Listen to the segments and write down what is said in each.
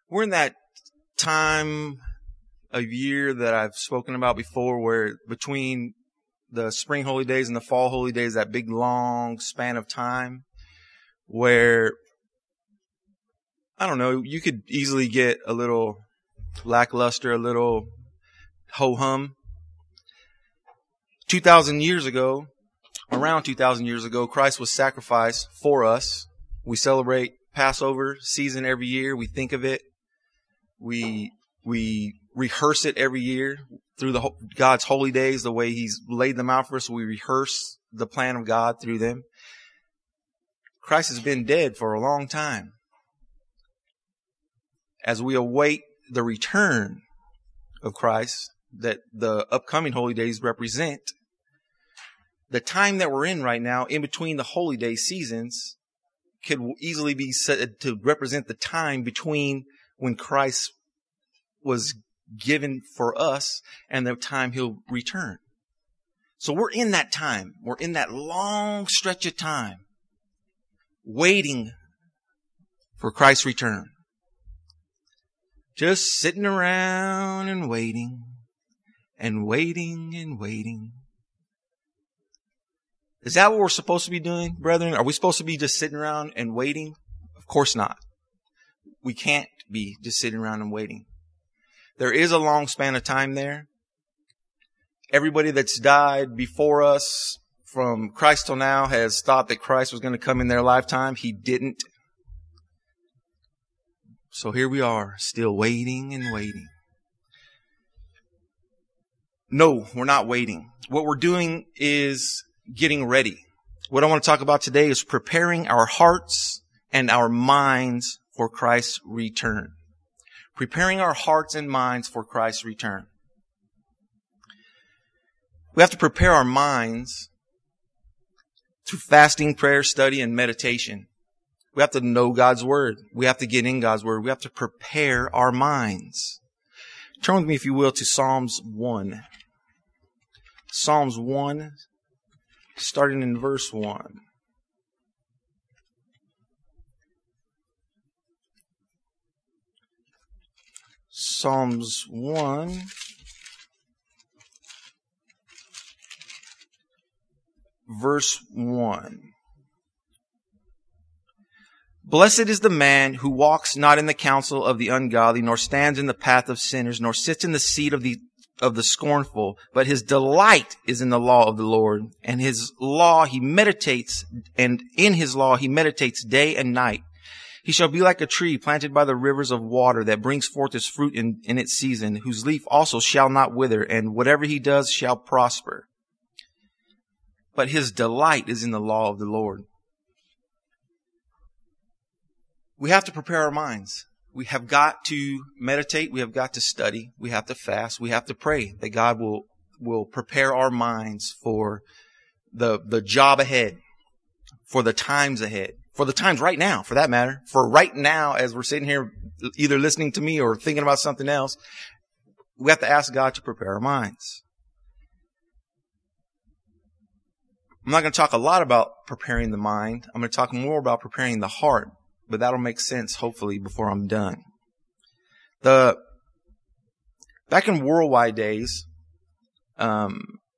We're in that time of year that I've spoken about before, where between the spring holy days and the fall holy days, that big long span of time where, I don't know, you could easily get a little lackluster, a little ho-hum. 2,000 years ago, around 2,000 years ago, Christ was sacrificed for us. We celebrate Passover season every year. We think of it. We rehearse it every year through God's holy days, the way He's laid them out for us. We rehearse the plan of God through them. Christ has been dead for a long time. As we await the return of Christ that the upcoming holy days represent, the time that we're in right now, in between the holy day seasons, could easily be said to represent the time between when Christ was given for us and the time He'll return. So we're in that time. We're in that long stretch of time waiting for Christ's return. Just sitting around and waiting and waiting and waiting. Is that what we're supposed to be doing, brethren? Are we supposed to be just sitting around and waiting? Of course not. We can't be just sitting around and waiting. There is a long span of time there. Everybody that's died before us from Christ till now has thought that Christ was going to come in their lifetime. He didn't. So here we are, still waiting and waiting. No, we're not waiting. What we're doing is getting ready. What I want to talk about today is preparing our hearts and our minds for Christ's return. Preparing our hearts and minds for Christ's return. We have to prepare our minds through fasting, prayer, study, and meditation. We have to know God's Word. We have to get in God's Word. We have to prepare our minds. Turn with me, if you will, to Psalms 1. Psalms 1, starting in verse 1. Psalms 1, verse 1. Blessed is the man who walks not in the counsel of the ungodly, nor stands in the path of sinners, nor sits in the seat of the scornful, but his delight is in the law of the Lord, and his law he meditates, and in his law he meditates day and night. He shall be like a tree planted by the rivers of water that brings forth its fruit in its season, whose leaf also shall not wither, and whatever he does shall prosper. But his delight is in the law of the Lord. We have to prepare our minds. We have got to meditate. We have got to study. We have to fast. We have to pray that God will prepare our minds for the job ahead, for the times ahead, for the times right now, for that matter. For right now, as we're sitting here either listening to me or thinking about something else, we have to ask God to prepare our minds. I'm not going to talk a lot about preparing the mind. I'm going to talk more about preparing the heart. But that'll make sense, hopefully, before I'm done. Back in worldwide days, a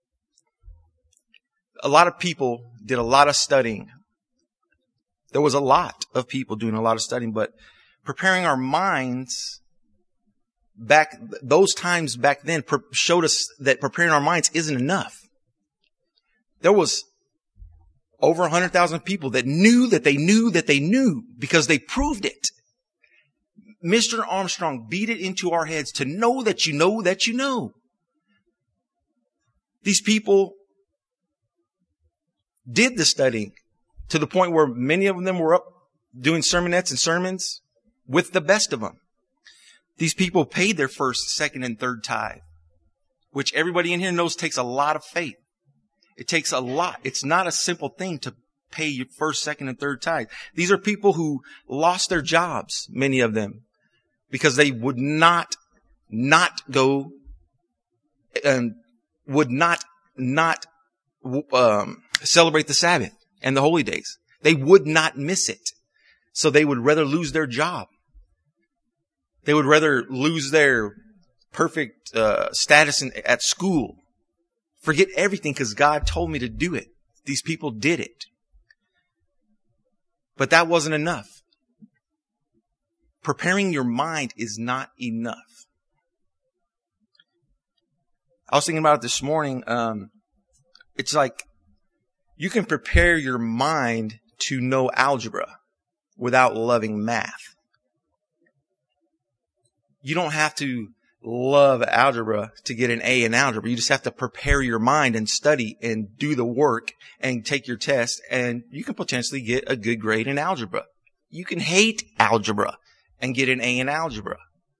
lot of people did a lot of studying. There was a lot of people doing a lot of studying, but preparing our minds those times back then showed us that preparing our minds isn't enough. There was over 100,000 people that knew that they knew that they knew because they proved it. Mr. Armstrong beat it into our heads to know that you know that you know. These people did the studying to the point where many of them were up doing sermonettes and sermons with the best of them. These people paid their first, second, and third tithe, which everybody in here knows takes a lot of faith. It takes a lot. It's not a simple thing to pay your first, second, and third tithe. These are people who lost their jobs, many of them, because they would not go and would not celebrate the Sabbath and the holy days. They would not miss it. So they would rather lose their job They would rather lose their perfect status at school. Forget everything because God told me to do it. These people did it. But that wasn't enough. Preparing your mind is not enough. I was thinking about it this morning. It's like you can prepare your mind to know algebra without loving math. You don't have to love algebra to get an A in algebra. You just have to prepare your mind and study and do the work and take your test, and you can potentially get a good grade in algebra. You can hate algebra and get an A in algebra.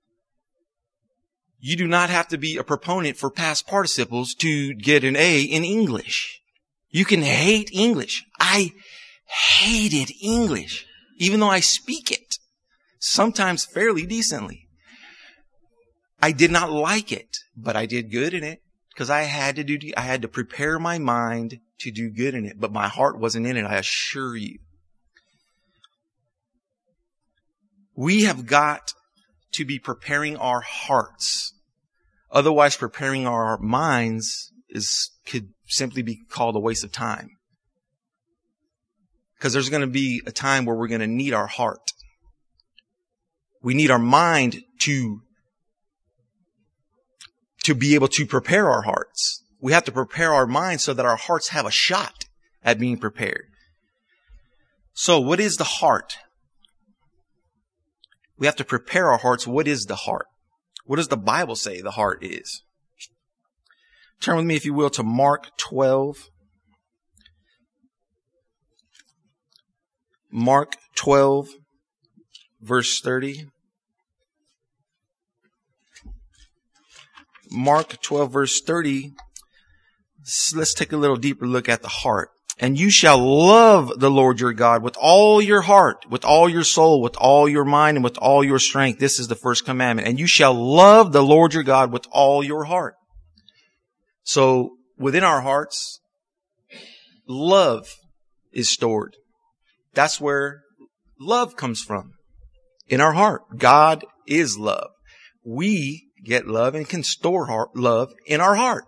You do not have to be a proponent for past participles to get an A in English. You can hate English. I hated English, even though I speak it, sometimes fairly decently. I did not like it, but I did good in it because I had to prepare my mind to do good in it, but my heart wasn't in it, I assure you. We have got to be preparing our hearts. Otherwise, preparing our minds could simply be called a waste of time. Because there's going to be a time where we're going to need our heart. We need our mind to be able to prepare our hearts. We have to prepare our minds so that our hearts have a shot at being prepared. So what is the heart? We have to prepare our hearts. What is the heart? What does the Bible say the heart is? Turn with me, if you will, to Mark 12. Mark 12, verse 30. Mark 12, verse 30. Let's take a little deeper look at the heart. And you shall love the Lord your God with all your heart, with all your soul, with all your mind, and with all your strength. This is the first commandment. And you shall love the Lord your God with all your heart. So within our hearts, love is stored. That's where love comes from. In our heart. God is love. We get love and can store love in our heart.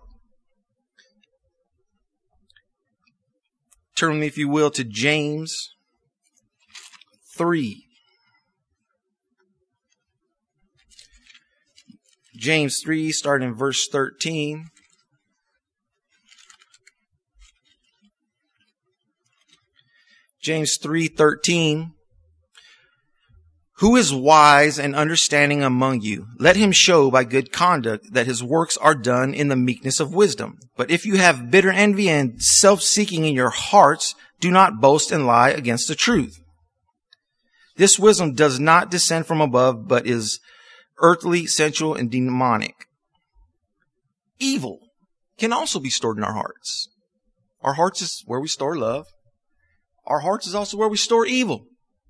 Turn with me, if you will, to James 3. James 3, starting in verse 13. James 3:13. Who is wise and understanding among you? Let him show by good conduct that his works are done in the meekness of wisdom. But if you have bitter envy and self-seeking in your hearts, do not boast and lie against the truth. This wisdom does not descend from above, but is earthly, sensual, and demonic. Evil can also be stored in our hearts. Our hearts is where we store love. Our hearts is also where we store evil.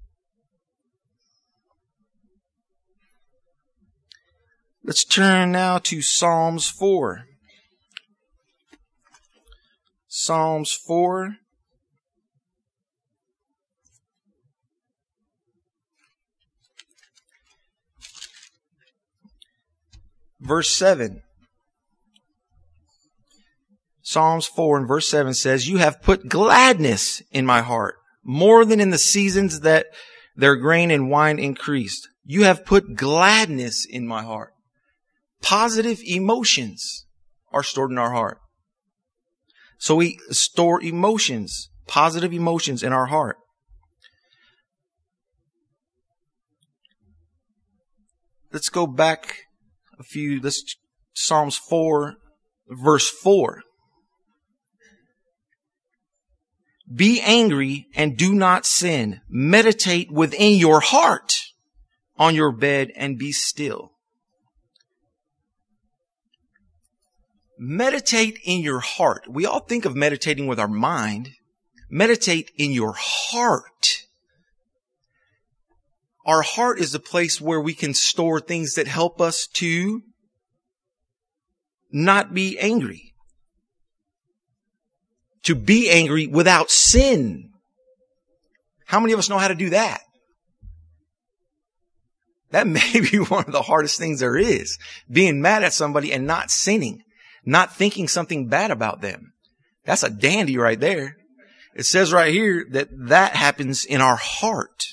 Let's turn now to Psalms 4. Psalms 4. Verse 7. Psalms 4 and verse 7 says, you have put gladness in my heart, more than in the seasons that their grain and wine increased. You have put gladness in my heart. Positive emotions are stored in our heart. So we store emotions, positive emotions in our heart. Let's go back a few. Psalms 4, verse 4. Be angry and do not sin. Meditate within your heart on your bed and be still. Meditate in your heart. We all think of meditating with our mind. Meditate in your heart. Our heart is the place where we can store things that help us to not be angry. To be angry without sin. How many of us know how to do that? That may be one of the hardest things there is. Being mad at somebody and not sinning, not thinking something bad about them. That's a dandy right there. It says right here that happens in our heart.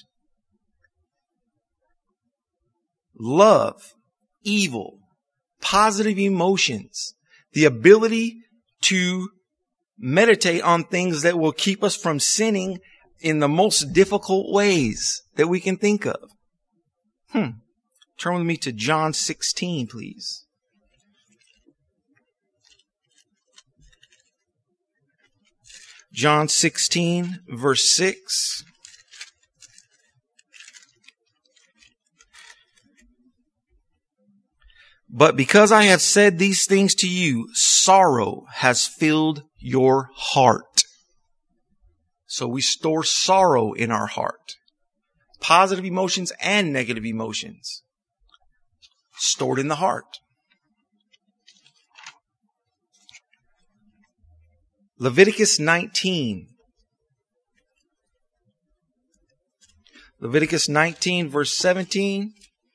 Love, evil, positive emotions, the ability to meditate on things that will keep us from sinning in the most difficult ways that we can think of. Turn with me to John 16, please. John 16, verse 6. But because I have said these things to you, sorrow has filled your heart. So we store sorrow in our heart. Positive emotions and negative emotions stored in the heart. Leviticus 19. Leviticus 19, verse 17.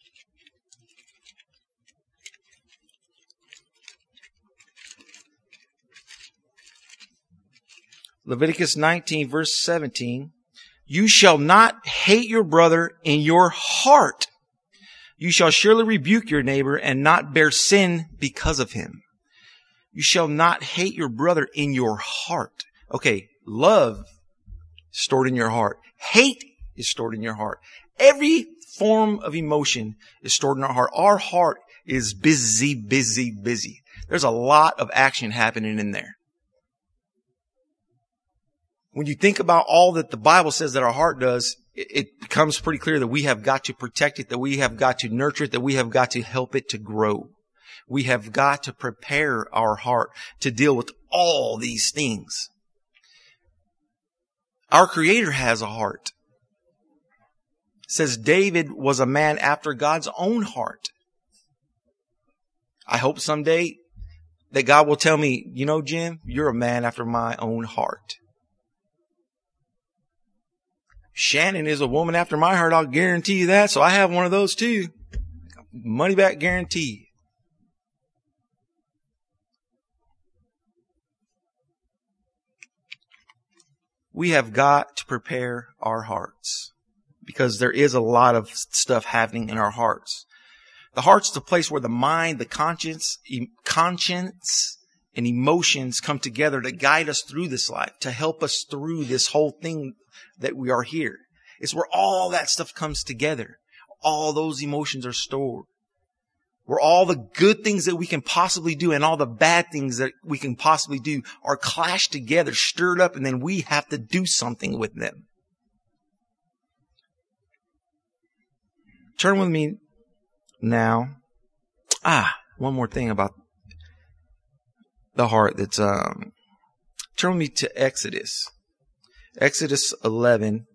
Leviticus 19, verse 17. You shall not hate your brother in your heart. You shall surely rebuke your neighbor and not bear sin because of him. You shall not hate your brother in your heart. Okay, love stored in your heart. Hate is stored in your heart. Every form of emotion is stored in our heart. Our heart is busy, busy, busy. There's a lot of action happening in there. When you think about all that the Bible says that our heart does, it becomes pretty clear that we have got to protect it, that we have got to nurture it, that we have got to help it to grow. We have got to prepare our heart to deal with all these things. Our Creator has a heart. It says David was a man after God's own heart. I hope someday that God will tell me, you know, Jim, you're a man after my own heart. Shannon is a woman after my heart, I'll guarantee you that. So I have one of those too. Money back guarantee. We have got to prepare our hearts because there is a lot of stuff happening in our hearts. The heart's the place where the mind, the conscience and emotions come together to guide us through this life, to help us through this whole thing that we are here. It's where all that stuff comes together. All those emotions are stored. Where all the good things that we can possibly do and all the bad things that we can possibly do are clashed together, stirred up, and then we have to do something with them. Turn with me now. One more thing about the heart that's, turn with me to Exodus. Exodus 11,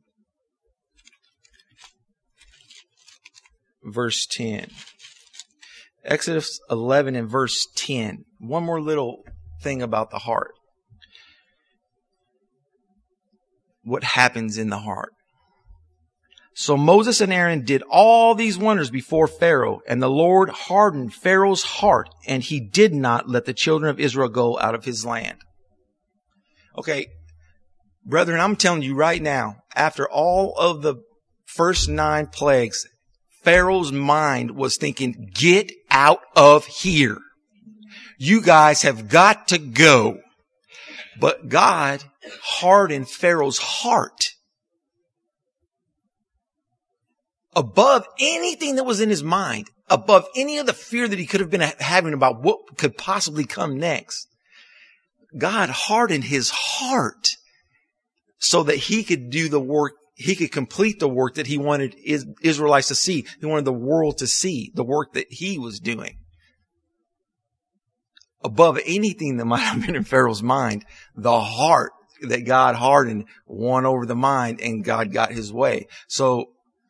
verse 10. Exodus 11 and verse 10. One more little thing about the heart. What happens in the heart? So Moses and Aaron did all these wonders before Pharaoh, and the Lord hardened Pharaoh's heart, and he did not let the children of Israel go out of his land. Okay, brethren, I'm telling you right now, after all of the first 9 plagues, Pharaoh's mind was thinking, get out of here. You guys have got to go. But God hardened Pharaoh's heart above anything that was in his mind, above any of the fear that he could have been having about what could possibly come next. God hardened his heart so that he could do the work. He could complete the work that he wanted Israelites to see. He wanted the world to see the work that he was doing. Above anything that might have been in Pharaoh's mind, the heart that God hardened won over the mind, and God got his way. So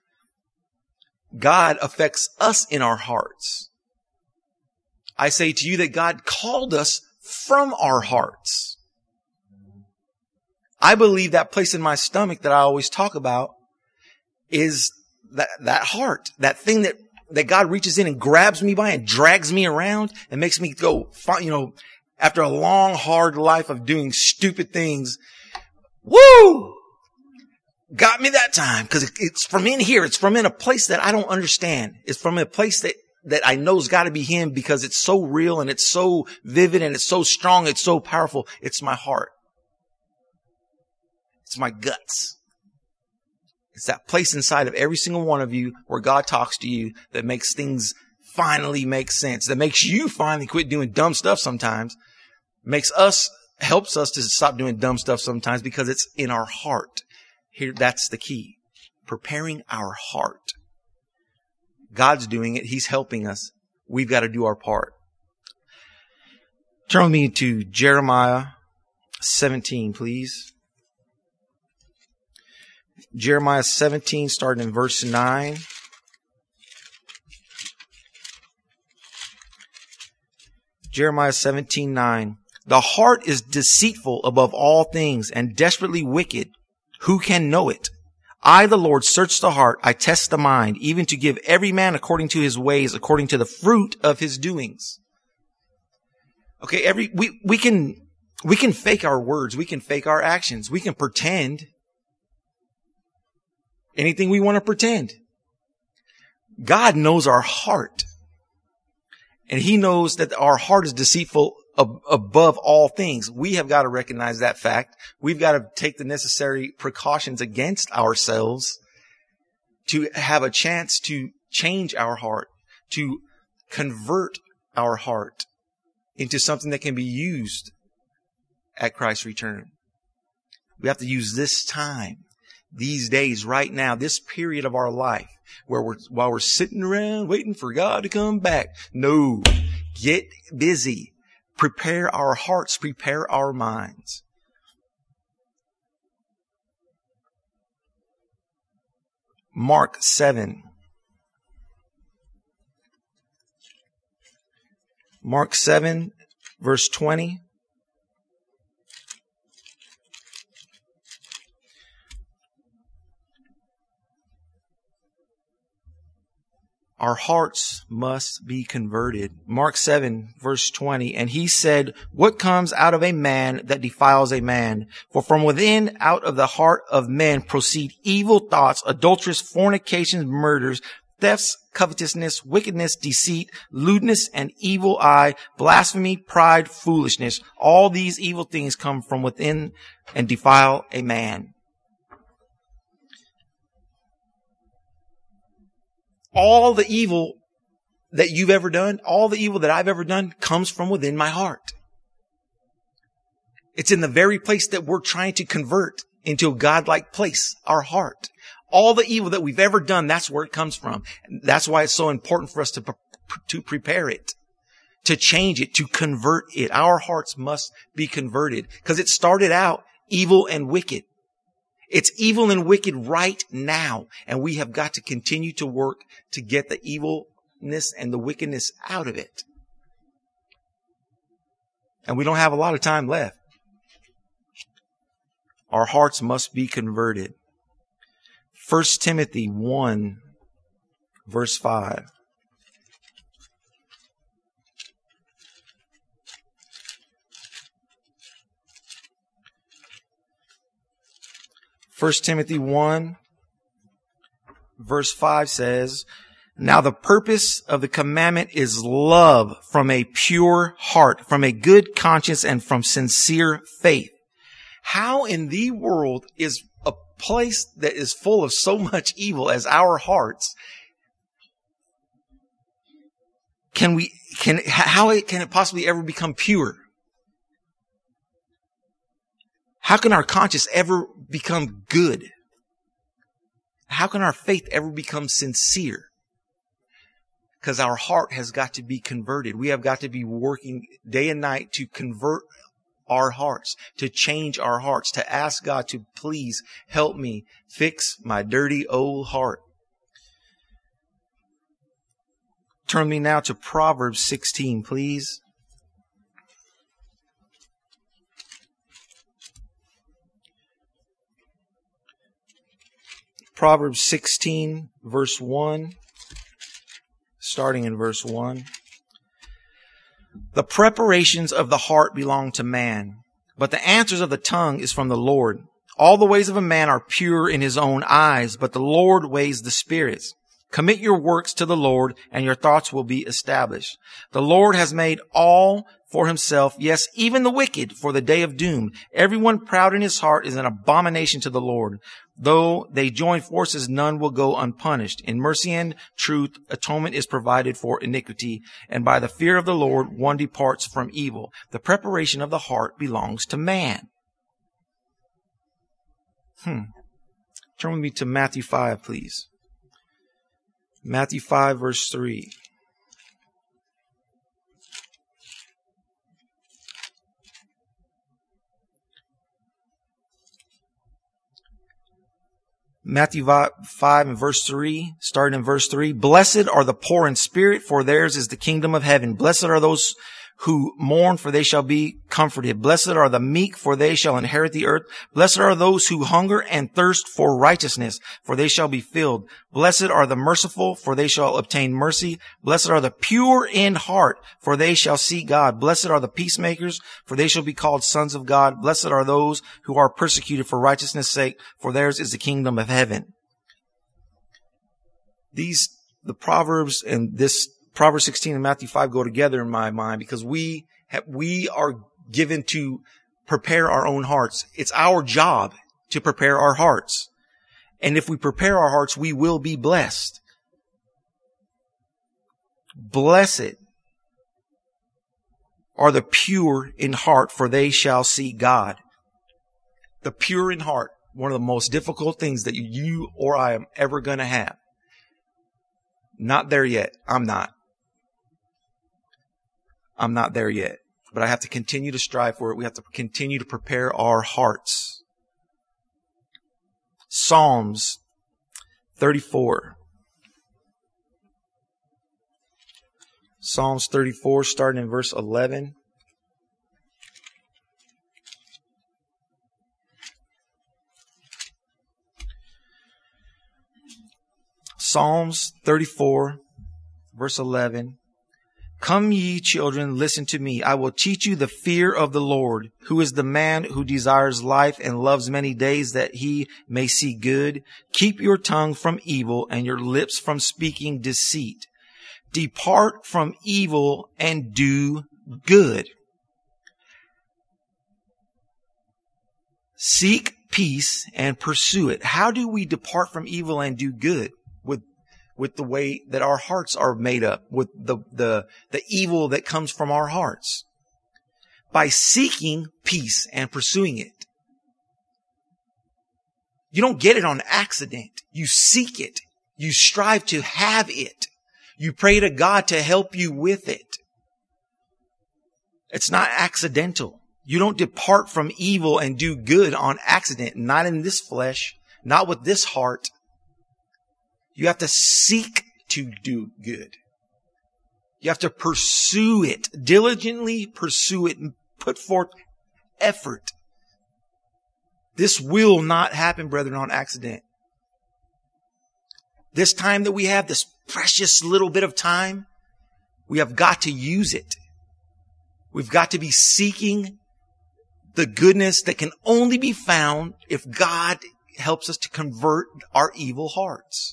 God affects us in our hearts. I say to you that God called us from our hearts. I believe that place in my stomach that I always talk about is that heart, that thing that that God reaches in and grabs me by and drags me around and makes me go, after a long, hard life of doing stupid things. Woo! Got me that time, because it's from in here. It's from in a place that I don't understand. It's from a place that I know has got to be him, because it's so real and it's so vivid and it's so strong. It's so powerful. It's my heart. It's my guts. It's that place inside of every single one of you where God talks to you that makes things finally make sense, that makes you finally quit doing dumb stuff sometimes, helps us to stop doing dumb stuff sometimes, because it's in our heart. Here, that's the key. Preparing our heart. God's doing it. He's helping us. We've got to do our part. Turn with me to Jeremiah 17, please. Jeremiah 17, starting in verse 9. Jeremiah 17:9. The heart is deceitful above all things and desperately wicked. Who can know it? I, the Lord, search the heart. I test the mind, even to give every man according to his ways, according to the fruit of his doings. Okay, we can fake our words. We can fake our actions. We can pretend anything we want to pretend. God knows our heart. And he knows that our heart is deceitful above all things. We have got to recognize that fact. We've got to take the necessary precautions against ourselves to have a chance to change our heart, to convert our heart into something that can be used at Christ's return. We have to use this time, these days, right now, this period of our life, while we're sitting around waiting for God to come back. No, get busy. Prepare our hearts, prepare our minds. Mark 7. Mark 7, verse 20. Our hearts must be converted. Mark 7, verse 20. And he said, what comes out of a man that defiles a man? For from within, out of the heart of men proceed evil thoughts, adulterous, fornications, murders, thefts, covetousness, wickedness, deceit, lewdness, and evil eye, blasphemy, pride, foolishness. All these evil things come from within and defile a man. All the evil that you've ever done, all the evil that I've ever done comes from within my heart. It's in the very place that we're trying to convert into a godlike place, our heart. All the evil that we've ever done, that's where it comes from. That's why it's so important for us to prepare it, to change it, to convert it. Our hearts must be converted because it started out evil and wicked. It's evil and wicked right now. And we have got to continue to work to get the evilness and the wickedness out of it. And we don't have a lot of time left. Our hearts must be converted. 1 Timothy 1, verse 5. 1 Timothy 1, verse 5 says, now the purpose of the commandment is love from a pure heart, from a good conscience, and from sincere faith. How in the world is a place that is full of so much evil as our hearts, how can it possibly ever become pure? How can our conscience ever become good? How can our faith ever become sincere? Because our heart has got to be converted. We have got to be working day and night to convert our hearts, to change our hearts, to ask God to please help me fix my dirty old heart. Turn me now to Proverbs 16, please. Proverbs 16, verse 1. starting in verse 1. The preparations of the heart belong to man, but the answers of the tongue is from the Lord. All the ways of a man are pure in his own eyes, but the Lord weighs the spirits. Commit your works to the Lord, and your thoughts will be established. The Lord has made all for himself, yes, even the wicked, for the day of doom. Everyone proud in his heart is an abomination to the Lord. Though they join forces, none will go unpunished. In mercy and truth, atonement is provided for iniquity, and by the fear of the Lord, one departs from evil. The preparation of the heart belongs to man. Turn with me to Matthew 5, please. Matthew 5, verse 3. Matthew 5 and verse 3, starting in verse 3. Blessed are the poor in spirit, for theirs is the kingdom of heaven. Blessed are those who mourn, for they shall be comforted. Blessed are the meek, for they shall inherit the earth. Blessed are those who hunger and thirst for righteousness, for they shall be filled. Blessed are the merciful, for they shall obtain mercy. Blessed are the pure in heart, for they shall see God. Blessed are the peacemakers, for they shall be called sons of God. Blessed are those who are persecuted for righteousness' sake, for theirs is the kingdom of heaven. The Proverbs and this Proverbs 16 and Matthew 5 go together in my mind because we are given to prepare our own hearts. It's our job to prepare our hearts. And if we prepare our hearts, we will be blessed. Blessed are the pure in heart, for they shall see God. The pure in heart, one of the most difficult things that you or I am ever going to have. Not there yet. I'm not there yet, but I have to continue to strive for it. We have to continue to prepare our hearts. Psalms 34. Psalms 34, starting in verse 11. Psalms 34, verse 11. Come ye children, listen to me. I will teach you the fear of the Lord. Who is the man who desires life and loves many days that he may see good? Keep your tongue from evil and your lips from speaking deceit. Depart from evil and do good. Seek peace and pursue it. How do we depart from evil and do good? With the way that our hearts are made up, with the evil that comes from our hearts. By seeking peace and pursuing it. You don't get it on accident. You seek it. You strive to have it. You pray to God to help you with it. It's not accidental. You don't depart from evil and do good on accident. Not in this flesh. Not with this heart. You have to seek to do good. You have to pursue it. Diligently pursue it and put forth effort. This will not happen, brethren, on accident. This time that we have, this precious little bit of time, we have got to use it. We've got to be seeking the goodness that can only be found if God helps us to convert our evil hearts.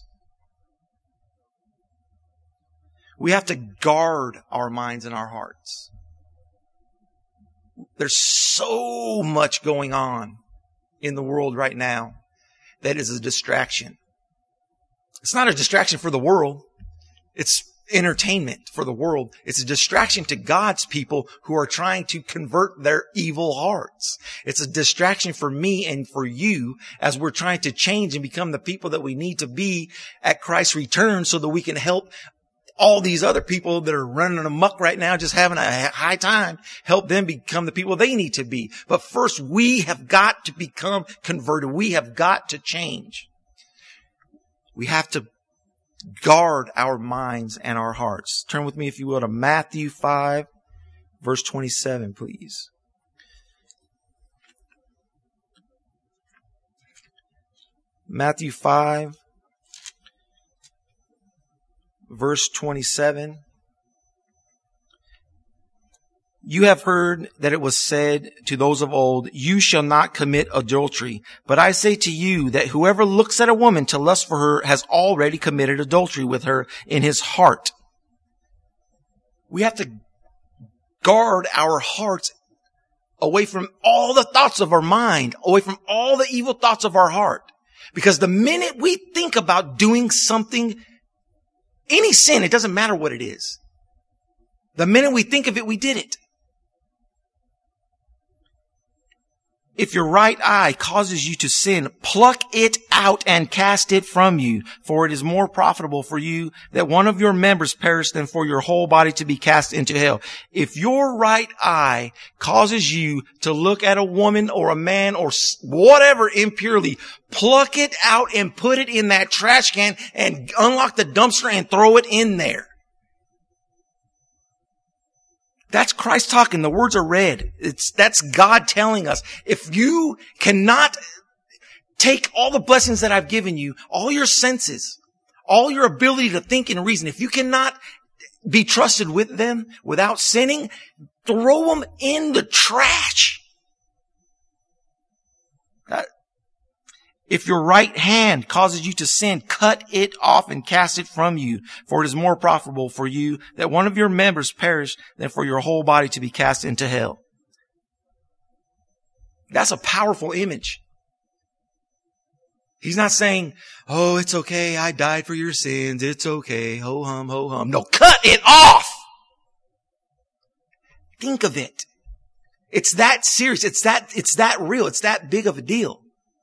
We have to guard our minds and our hearts. There's so much going on in the world right now that is a distraction. It's not a distraction for the world. It's entertainment for the world. It's a distraction to God's people who are trying to convert their evil hearts. It's a distraction for me and for you as we're trying to change and become the people that we need to be at Christ's return so that we can help all these other people that are running amok right now, just having a high time, help them become the people they need to be. But first, we have got to become converted. We have got to change. We have to guard our minds and our hearts. Turn with me, if you will, to Matthew 5, verse 27, please. Matthew 5, verse 27. You have heard that it was said to those of old, you shall not commit adultery. But I say to you that whoever looks at a woman to lust for her has already committed adultery with her in his heart. We have to guard our hearts away from all the thoughts of our mind, away from all the evil thoughts of our heart. Because the minute we think about doing something, any sin, it doesn't matter what it is. The minute we think of it, we did it. If your right eye causes you to sin, pluck it out and cast it from you, for it is more profitable for you that one of your members perish than for your whole body to be cast into hell. If your right eye causes you to look at a woman or a man or whatever impurely, pluck it out and put it in that trash can and unlock the dumpster and throw it in there. That's Christ talking. The words are read. That's God telling us. If you cannot take all the blessings that I've given you, all your senses, all your ability to think and reason, if you cannot be trusted with them without sinning, throw them in the trash. If your right hand causes you to sin, cut it off and cast it from you. For it is more profitable for you that one of your members perish than for your whole body to be cast into hell. That's a powerful image. He's not saying, oh, it's okay. I died for your sins. It's okay. Ho hum, ho hum. No, cut it off. Think of it. It's that serious. It's that real. It's that big of a deal.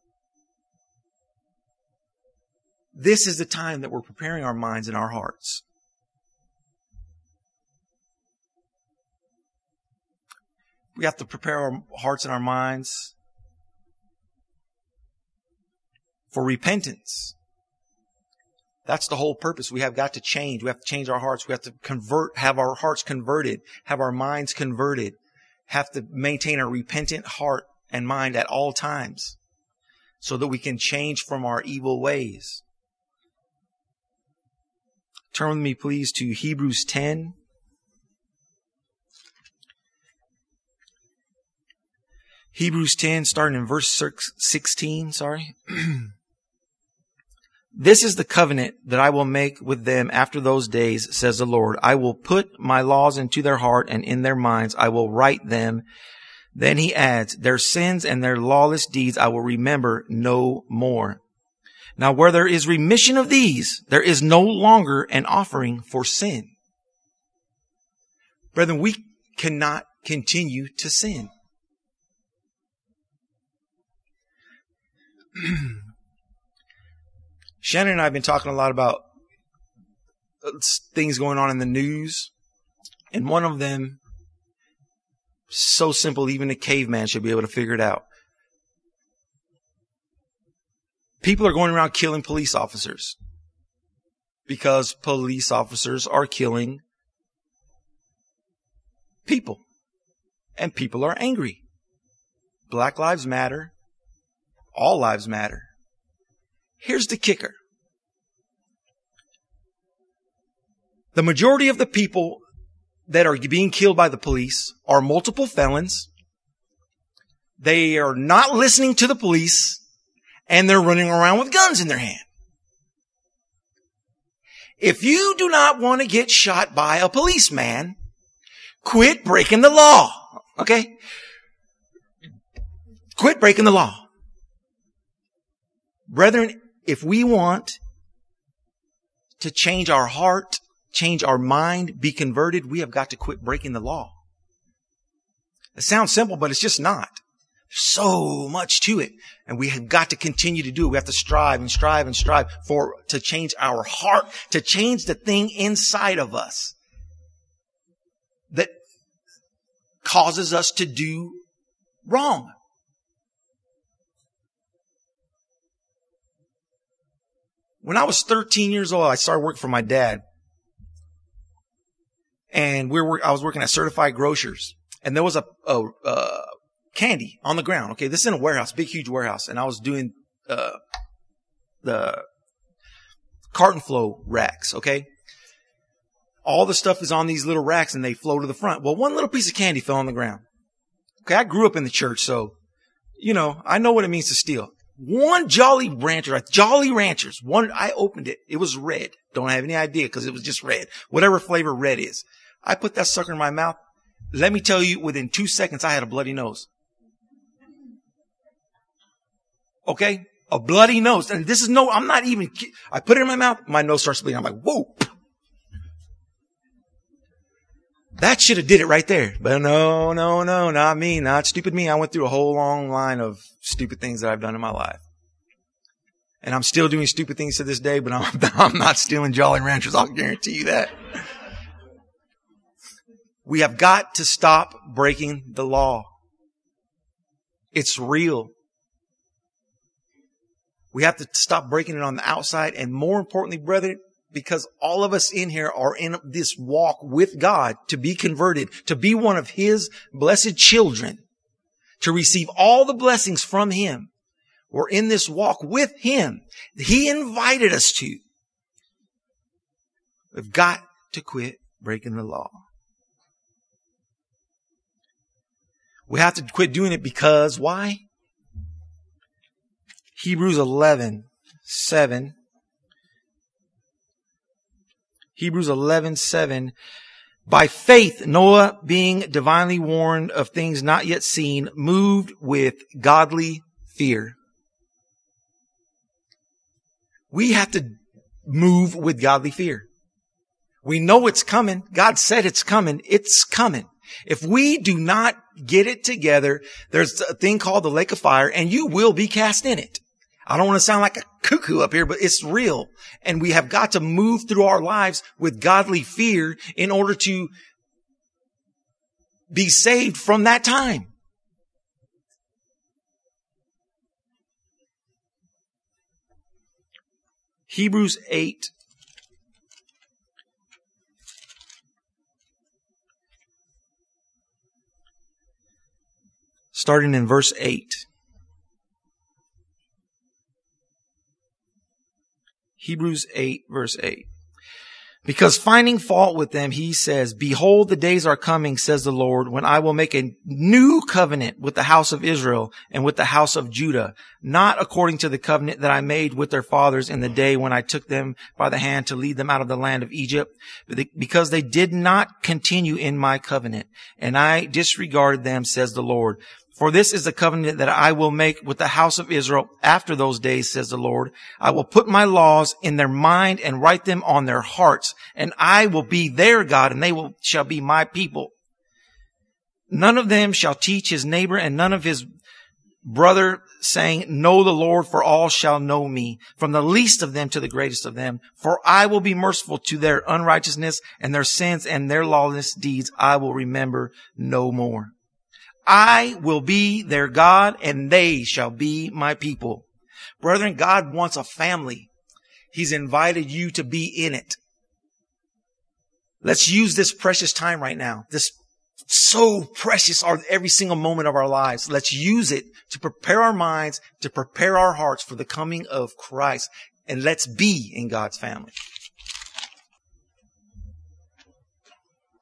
This is the time that we're preparing our minds and our hearts. We have to prepare our hearts and our minds for repentance. That's the whole purpose. We have got to change. We have to change our hearts. We have to have our hearts converted, have our minds converted, have to maintain a repentant heart and mind at all times so that we can change from our evil ways. Turn with me, please, to Hebrews 10. Hebrews 10, starting in verse 16, This is the covenant that I will make with them after those days, says the Lord. I will put my laws into their heart, and in their minds I will write them. Then he adds, their sins and their lawless deeds I will remember no more. Now, where there is remission of these, there is no longer an offering for sin. Brethren, we cannot continue to sin. Shannon and I have been talking a lot about things going on in the news. And one of them, so simple, even a caveman should be able to figure it out. People are going around killing police officers because police officers are killing people. And people are angry. Black lives matter. All lives matter. Here's the kicker. The majority of the people that are being killed by the police are multiple felons. They are not listening to the police. And they're running around with guns in their hand. If you do not want to get shot by a policeman, quit breaking the law. Okay? Quit breaking the law. Brethren, if we want to change our heart, change our mind, be converted, we have got to quit breaking the law. It sounds simple, but it's just not. So much to it. And we have got to continue to do it. We have to strive and strive and strive to change our heart, to change the thing inside of us that causes us to do wrong. When I was 13 years old, I started working for my dad. And I was working at Certified Grocers. And there was a candy on the ground. Okay, this is in a warehouse, big, huge warehouse. And I was doing the carton flow racks, okay? all the stuff is on these little racks and they flow to the front. Well, one little piece of candy fell on the ground. Okay, I grew up in the church, so, I know what it means to steal. One Jolly Ranchers, I opened it. It was red. Don't have any idea because it was just red. Whatever flavor red is. I put that sucker in my mouth. Let me tell you, within 2 seconds, I had a bloody nose. Okay? A bloody nose. And I'm not even, I put it in my mouth, my nose starts bleeding. I'm like, whoa. That should have did it right there. But no, not me, not stupid me. I went through a whole long line of stupid things that I've done in my life. And I'm still doing stupid things to this day, but I'm not stealing Jolly Ranchers. I'll guarantee you that. We have got to stop breaking the law. It's real. We have to stop breaking it on the outside. And more importantly, brethren, because all of us in here are in this walk with God to be converted, to be one of His blessed children, to receive all the blessings from Him. We're in this walk with Him. He invited us to. We've got to quit breaking the law. We have to quit doing it because why? Hebrews 11:7. Hebrews 11:7. By faith, Noah, being divinely warned of things not yet seen, moved with godly fear. We have to move with godly fear. We know it's coming. God said it's coming. It's coming. If we do not get it together, there's a thing called the lake of fire, and you will be cast in it. I don't want to sound like a cuckoo up here, but it's real. And we have got to move through our lives with godly fear in order to be saved from that time. Hebrews 8. Starting in verse 8. Hebrews 8, verse 8. Because finding fault with them, he says, behold, the days are coming, says the Lord, when I will make a new covenant with the house of Israel and with the house of Judah, not according to the covenant that I made with their fathers in the day when I took them by the hand to lead them out of the land of Egypt, because they did not continue in my covenant, and I disregarded them, says the Lord. For this is the covenant that I will make with the house of Israel after those days, says the Lord. I will put my laws in their mind and write them on their hearts, and I will be their God, and they shall be my people. None of them shall teach his neighbor and none of his brother, saying, know the Lord, for all shall know me, from the least of them to the greatest of them. For I will be merciful to their unrighteousness, and their sins and their lawless deeds I will remember no more. I will be their God, and they shall be my people. Brethren, God wants a family. He's invited you to be in it. Let's use this precious time right now. This so precious are every single moment of our lives. Let's use it to prepare our minds, to prepare our hearts for the coming of Christ. And let's be in God's family.